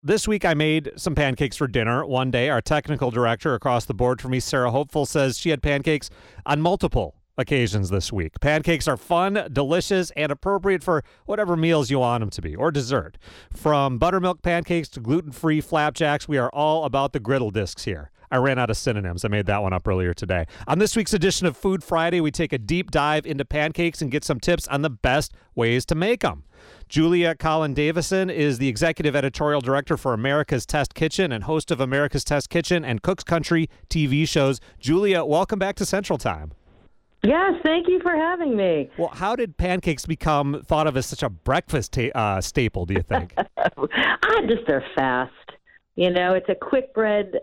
This week I made some pancakes for dinner one day. Our technical director across the board for me, Sarah Hopeful, says she had pancakes on multiple occasions this week. Pancakes are fun, delicious, and appropriate for whatever meals you want them to be, or dessert. From buttermilk pancakes to gluten-free flapjacks, we are all about the griddle discs here. I ran out of synonyms. I made that one up earlier today. On this week's edition of Food Friday, we take a deep dive into pancakes and get some tips on the best ways to make them. Julia Collin-Davison is the executive editorial director for America's Test Kitchen and host of America's Test Kitchen and Cook's Country TV shows. Julia, welcome back to Central Time. Yes, thank you for having me. Well, how did pancakes become thought of as such a breakfast staple, do you think? They're fast. You know, it's a quick bread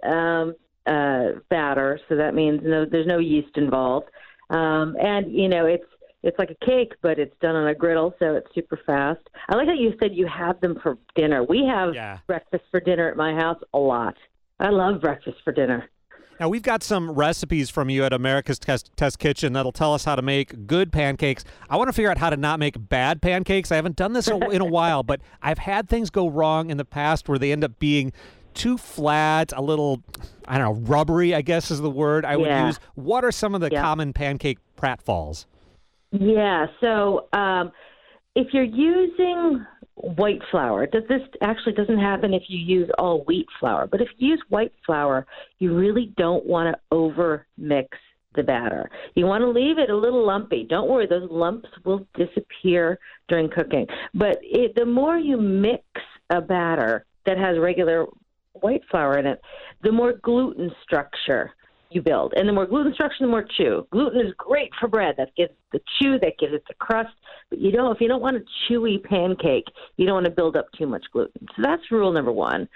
batter, so that means there's no yeast involved. And, you know, it's like a cake, but it's done on a griddle, so it's super fast. I like how you said you have them for dinner. We have breakfast for dinner at my house a lot. I love breakfast for dinner. Now, we've got some recipes from you at America's Test Kitchen that'll tell us how to make good pancakes. I want to figure out how to not make bad pancakes. I haven't done this in a while, but I've had things go wrong in the past where they end up being too flat, a little, I don't know, rubbery, I guess is the word I would use. What are some of the common pancake pratfalls? Yeah, so if you're using white flour, this actually doesn't happen if you use all wheat flour, but if you use white flour, you really don't want to over mix the batter. You want to leave it a little lumpy. Don't worry, those lumps will disappear during cooking. But the more you mix a batter that has regular white flour in it, the more gluten structure you build. And the more gluten structure, the more chew. Gluten is great for bread. That gives the chew, that gives it the crust. But if you don't want a chewy pancake, you don't want to build up too much gluten. So that's rule number one.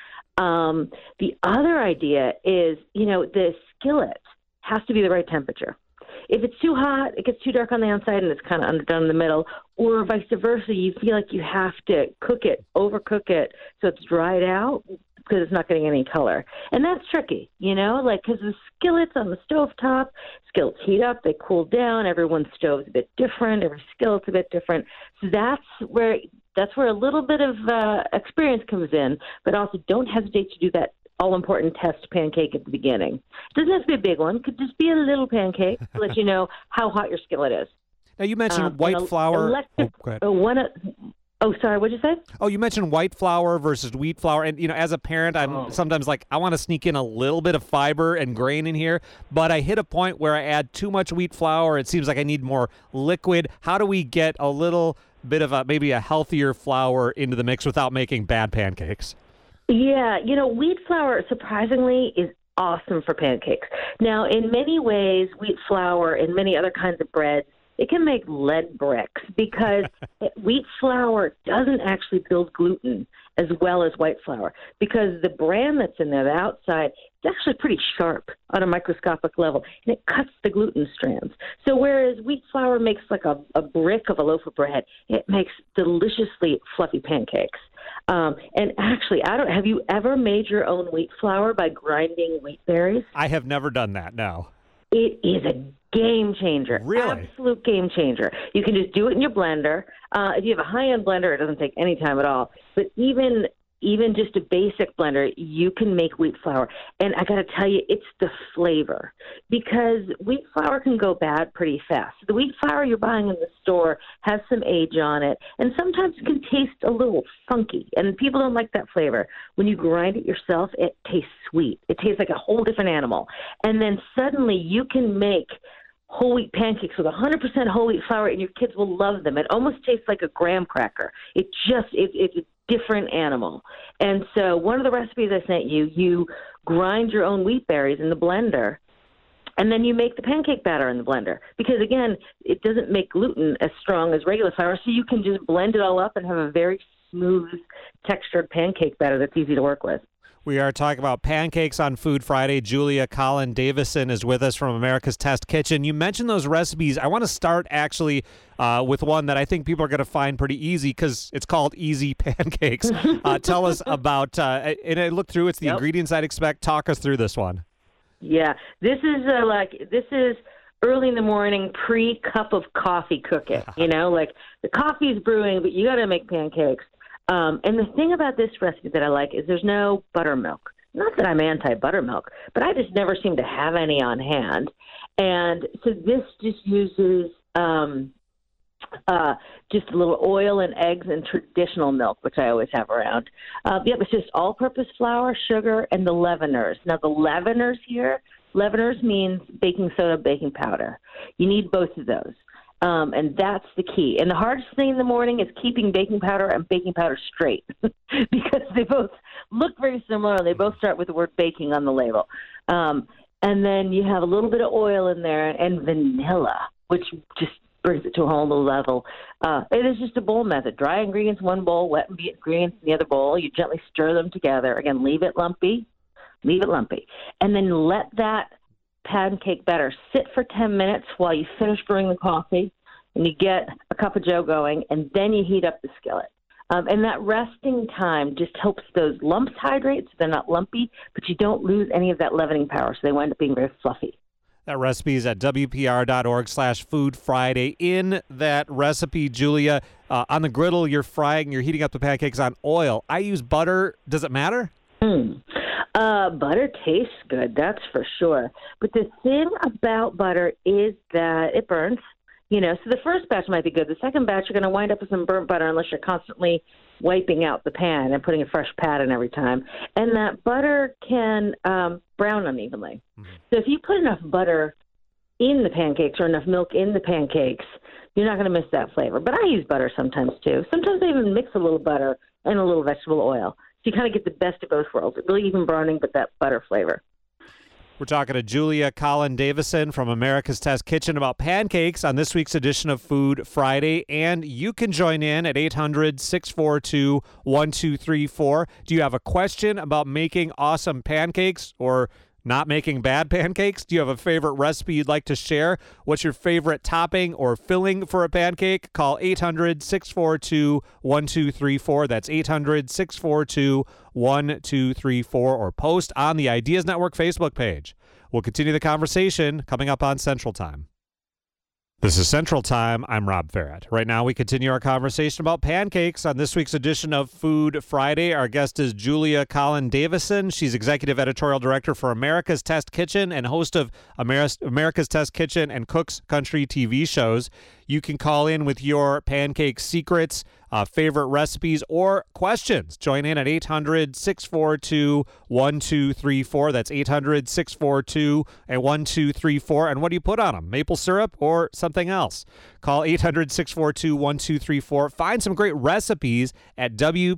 The other idea is, the skillet has to be the right temperature. If it's too hot, it gets too dark on the outside and it's kind of underdone in the middle, or vice versa, you feel like you have to overcook it so it's dried out because it's not getting any color. And that's tricky, because the skillets on the stovetop, skillets heat up, they cool down, everyone's stove's a bit different, every skillet's a bit different. So that's where a little bit of experience comes in, but also don't hesitate to do that all-important test pancake at the beginning. It doesn't have to be a big one. It could just be a little pancake to let you know how hot your skillet is. Now, you mentioned white flour. Sorry, what'd you say? Oh, you mentioned white flour versus wheat flour. And, as a parent, I'm sometimes like, I want to sneak in a little bit of fiber and grain in here, but I hit a point where I add too much wheat flour. It seems like I need more liquid. How do we get a little bit of maybe a healthier flour into the mix without making bad pancakes? Yeah, wheat flour, surprisingly, is awesome for pancakes. Now, in many ways, wheat flour and many other kinds of breads, it can make lead bricks because wheat flour doesn't actually build gluten as well as white flour because the bran that's in there, the outside, it's actually pretty sharp on a microscopic level, and it cuts the gluten strands. So whereas wheat flour makes like a brick of a loaf of bread, it makes deliciously fluffy pancakes. And actually, have you ever made your own wheat flour by grinding wheat berries? I have never done that, no. It is a game changer. Really? Absolute game changer. You can just do it in your blender. If you have a high-end blender, it doesn't take any time at all. But even just a basic blender, you can make wheat flour. And I got to tell you, it's the flavor because wheat flour can go bad pretty fast. The wheat flour you're buying in the store has some age on it, and sometimes it can taste a little funky, and people don't like that flavor. When you grind it yourself, it tastes sweet. It tastes like a whole different animal. And then suddenly you can make whole wheat pancakes with 100% whole wheat flour, and your kids will love them. It almost tastes like a graham cracker. It's a different animal. And so one of the recipes I sent you grind your own wheat berries in the blender, and then you make the pancake batter in the blender. Because, again, it doesn't make gluten as strong as regular flour, so you can just blend it all up and have a very smooth, textured pancake batter that's easy to work with. We are talking about pancakes on Food Friday. Julia Collin-Davison is with us from America's Test Kitchen. You mentioned those recipes. I want to start actually with one that I think people are going to find pretty easy because it's called Easy Pancakes. Tell us about, and I looked through, it's the ingredients I'd expect. Talk us through this one. Yeah, this is early in the morning, pre-cup of coffee cooking. The coffee's brewing, but you got to make pancakes. And the thing about this recipe that I like is there's no buttermilk. Not that I'm anti-buttermilk, but I just never seem to have any on hand. And so this just uses just a little oil and eggs and traditional milk, which I always have around. It's just all-purpose flour, sugar, and the leaveners. Now, the leaveners means baking soda, baking powder. You need both of those. And that's the key. And the hardest thing in the morning is keeping baking powder and baking powder straight because they both look very similar and they both start with the word baking on the label. And then you have a little bit of oil in there and vanilla, which just brings it to a whole new level. It is just a bowl method. Dry ingredients in one bowl, wet ingredients in the other bowl. You gently stir them together. Again, leave it lumpy. And then let that pancake batter sit for 10 minutes while you finish brewing the coffee and you get a cup of joe going, and then you heat up the skillet. And that resting time just helps those lumps hydrate so they're not lumpy, but you don't lose any of that leavening power, so they wind up being very fluffy. That recipe is at WPR.org/Food Friday. In that recipe, Julia, on the griddle, you're heating up the pancakes on oil. I use butter. Does it matter? Butter tastes good, that's for sure. But the thing about butter is that it burns. So the first batch might be good. The second batch, you're going to wind up with some burnt butter unless you're constantly wiping out the pan and putting a fresh pat in every time. And that butter can brown unevenly. Mm-hmm. So if you put enough butter in the pancakes or enough milk in the pancakes, you're not going to miss that flavor. But I use butter sometimes, too. Sometimes I even mix a little butter and a little vegetable oil. So you kind of get the best of both worlds. It really even browning, but that butter flavor. We're talking to Julia Collin Davison from America's Test Kitchen about pancakes on this week's edition of Food Friday. And you can join in at 800-642-1234. Do you have a question about making awesome pancakes or not making bad pancakes? Do you have a favorite recipe you'd like to share? What's your favorite topping or filling for a pancake? Call 800-642-1234. That's 800-642-1234, or post on the Ideas Network Facebook page. We'll continue the conversation coming up on Central Time. This is Central Time. I'm Rob Farrett. Right now, we continue our conversation about pancakes on this week's edition of Food Friday. Our guest is Julia Collin Davison. She's Executive Editorial Director for America's Test Kitchen and host of America's Test Kitchen and Cook's Country TV shows. You can call in with your pancake secrets, favorite recipes, or questions. Join in at 800-642-1234. That's 800-642-1234. And what do you put on them? Maple syrup or something else? Call 800-642-1234. Find some great recipes at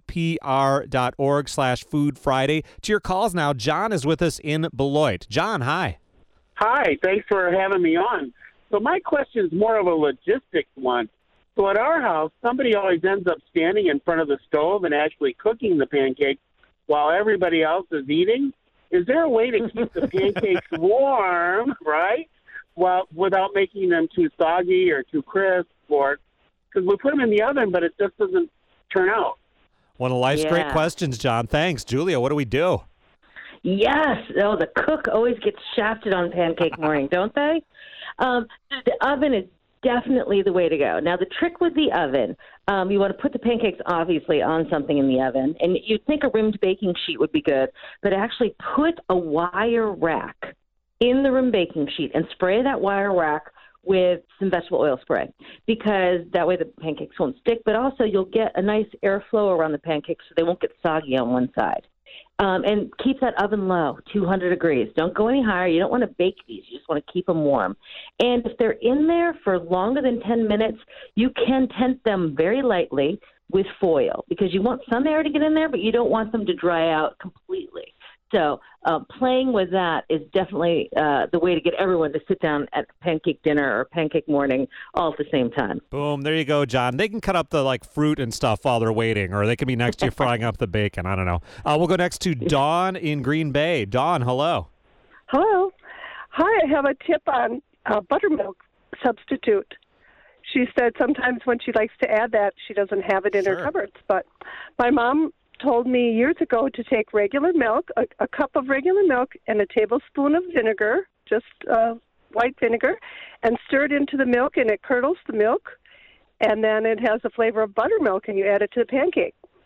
WPR.org/Food Friday. To your calls now, John is with us in Beloit. John, hi. Hi, thanks for having me on. So my question is more of a logistics one. So at our house, somebody always ends up standing in front of the stove and actually cooking the pancakes while everybody else is eating. Is there a way to keep the pancakes warm, right, without making them too soggy or too crisp? Because we put them in the oven, but it just doesn't turn out. One of life's great questions, John. Thanks. Julia, what do we do? Yes. Oh, the cook always gets shafted on pancake morning, don't they? The oven is definitely the way to go. Now, the trick with the oven, you want to put the pancakes, obviously, on something in the oven. And you'd think a rimmed baking sheet would be good, but actually put a wire rack in the rimmed baking sheet and spray that wire rack with some vegetable oil spray, because that way the pancakes won't stick, but also you'll get a nice airflow around the pancakes so they won't get soggy on one side. And keep that oven low, 200 degrees. Don't go any higher. You don't want to bake these. You just want to keep them warm. And if they're in there for longer than 10 minutes, you can tent them very lightly with foil, because you want some air to get in there, but you don't want them to dry out completely. So playing with that is definitely the way to get everyone to sit down at pancake dinner or pancake morning all at the same time. Boom. There you go, John. They can cut up the fruit and stuff while they're waiting, or they can be next to you frying up the bacon. I don't know. We'll go next to Dawn in Green Bay. Dawn, hello. Hello. Hi, I have a tip on buttermilk substitute. She said sometimes when she likes to add that, she doesn't have it in her cupboards. But my mom told me years ago to take regular milk, a cup of regular milk, and a tablespoon of vinegar, just white vinegar, and stir it into the milk, and it curdles the milk, and then it has the flavor of buttermilk, and you add it to the pancake.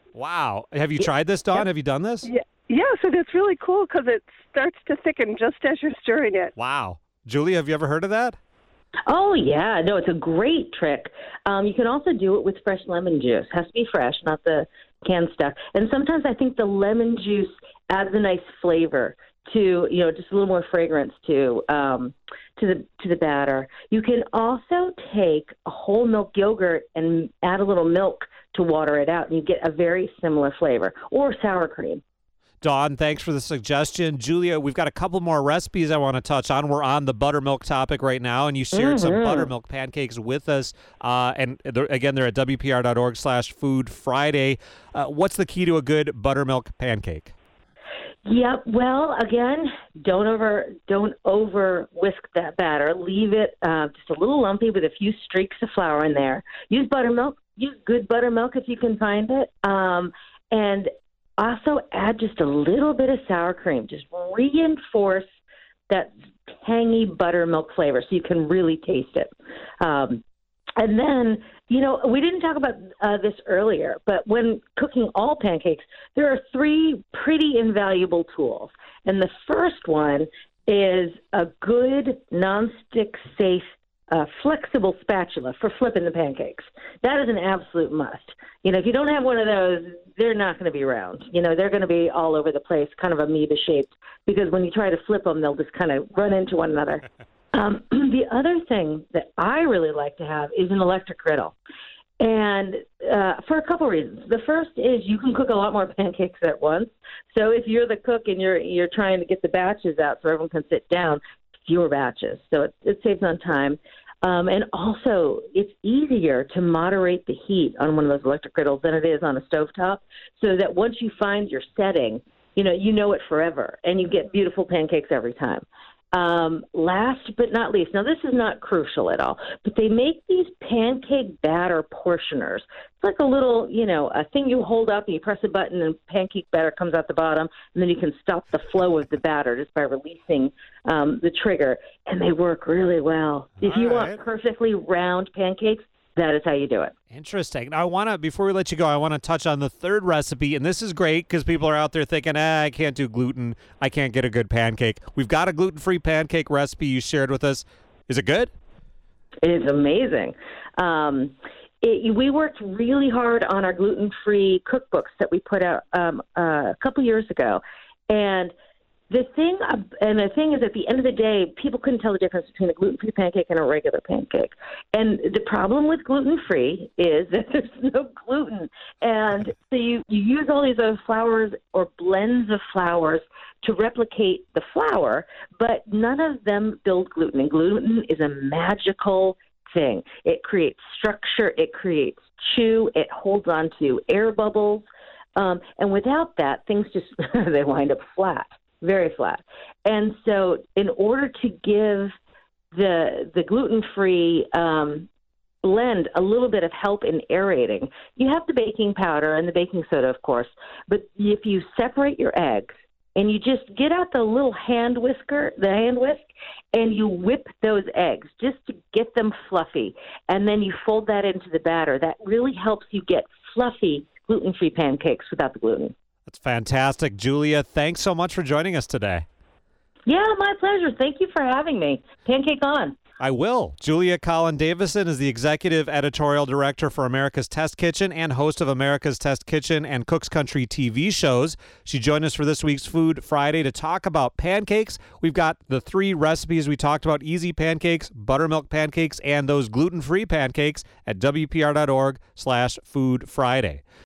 Wow. Have you tried this, Dawn? Have you done this? Yeah. Yes, and it's really cool because it starts to thicken just as you're stirring it. Wow. Julia, have you ever heard of that? Oh, yeah. No, it's a great trick. You can also do it with fresh lemon juice. It has to be fresh, not the canned stuff. And sometimes I think the lemon juice adds a nice flavor to, just a little more fragrance to the batter. You can also take a whole milk yogurt and add a little milk to water it out, and you get a very similar flavor, or sour cream. Dawn, thanks for the suggestion. Julia, we've got a couple more recipes I want to touch on. We're on the buttermilk topic right now, and you shared some buttermilk pancakes with us. Again, they're at WPR.org/Food Friday. What's the key to a good buttermilk pancake? Yep. Well, again, don't over whisk that batter. Leave it just a little lumpy with a few streaks of flour in there. Use buttermilk. Use good buttermilk if you can find it. And also add just a little bit of sour cream. Just reinforce that tangy buttermilk flavor so you can really taste it. And then, we didn't talk about this earlier, but when cooking all pancakes, there are 3 pretty invaluable tools. And the first one is a good nonstick safe flexible spatula for flipping the pancakes. That is an absolute must. If you don't have one of those, they're not going to be round. They're going to be all over the place, kind of amoeba shaped, because when you try to flip them, they'll just kind of run into one another. The other thing that I really like to have is an electric griddle. And for a couple reasons. The first is you can cook a lot more pancakes at once. So if you're the cook and you're trying to get the batches out so everyone can sit down, fewer batches. So it saves on time. And also, it's easier to moderate the heat on one of those electric griddles than it is on a stovetop, so that once you find your setting, you know it forever, and you get beautiful pancakes every time. Last but not least, now this is not crucial at all, but they make these pancake batter portioners. It's like a little, a thing you hold up and you press a button and pancake batter comes out the bottom, and then you can stop the flow of the batter just by releasing the trigger, and they work really well. If you want perfectly round pancakes, that is how you do it. Interesting. Now, before we let you go, I want to touch on the third recipe, and this is great because people are out there thinking, I can't do gluten. I can't get a good pancake. We've got a gluten-free pancake recipe you shared with us. Is it good? It's amazing. We worked really hard on our gluten-free cookbooks that we put out a couple years ago, and the thing is, at the end of the day, people couldn't tell the difference between a gluten-free pancake and a regular pancake. And the problem with gluten-free is that there's no gluten. And so you use all these other flours or blends of flours to replicate the flour, but none of them build gluten. And gluten is a magical thing. It creates structure. It creates chew. It holds on to air bubbles. And without that, things just they wind up flat. Very flat. And so in order to give the gluten-free blend a little bit of help in aerating, you have the baking powder and the baking soda, of course. But if you separate your eggs and you just get out the little hand whisk, and you whip those eggs just to get them fluffy, and then you fold that into the batter, that really helps you get fluffy gluten-free pancakes without the gluten. That's fantastic. Julia, thanks so much for joining us today. Yeah, my pleasure. Thank you for having me. Pancake on. I will. Julia Collin Davison is the Executive Editorial Director for America's Test Kitchen and host of America's Test Kitchen and Cook's Country TV shows. She joined us for this week's Food Friday to talk about pancakes. We've got the 3 recipes we talked about: easy pancakes, buttermilk pancakes, and those gluten-free pancakes at WPR.org/Food Friday.